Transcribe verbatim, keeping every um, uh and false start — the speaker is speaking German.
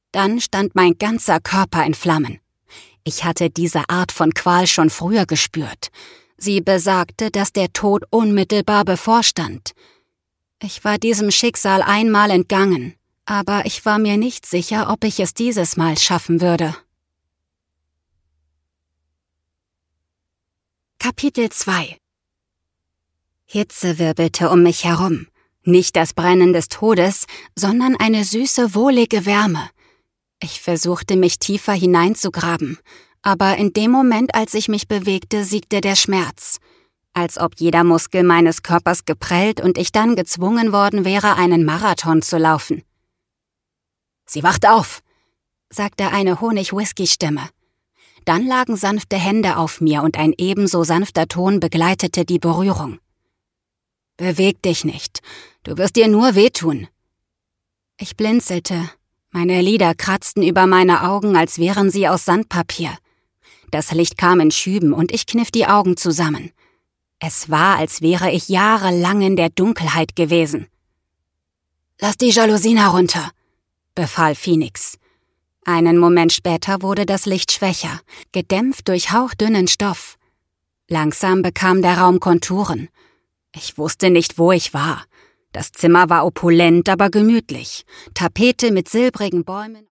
Dann stand mein ganzer Körper in Flammen. Ich hatte diese Art von Qual schon früher gespürt. Sie besagte, dass der Tod unmittelbar bevorstand. Ich war diesem Schicksal einmal entgangen, aber ich war mir nicht sicher, ob ich es dieses Mal schaffen würde. Kapitel zwei. Hitze wirbelte um mich herum. Nicht das Brennen des Todes, sondern eine süße, wohlige Wärme. Ich versuchte, mich tiefer hineinzugraben, aber in dem Moment, als ich mich bewegte, siegte der Schmerz. Als ob jeder Muskel meines Körpers geprellt und ich dann gezwungen worden wäre, einen Marathon zu laufen. »Sie wacht auf«, sagte eine Honig-Whisky-Stimme. Dann lagen sanfte Hände auf mir und ein ebenso sanfter Ton begleitete die Berührung. »Beweg dich nicht, du wirst dir nur wehtun.« Ich blinzelte. Meine Lider kratzten über meine Augen, als wären sie aus Sandpapier. Das Licht kam in Schüben und ich kniff die Augen zusammen. Es war, als wäre ich jahrelang in der Dunkelheit gewesen. »Lass die Jalousien herunter«, befahl Phoenix. Einen Moment später wurde das Licht schwächer, gedämpft durch hauchdünnen Stoff. Langsam bekam der Raum Konturen. Ich wusste nicht, wo ich war. Das Zimmer war opulent, aber gemütlich. Tapete mit silbrigen Bäumen.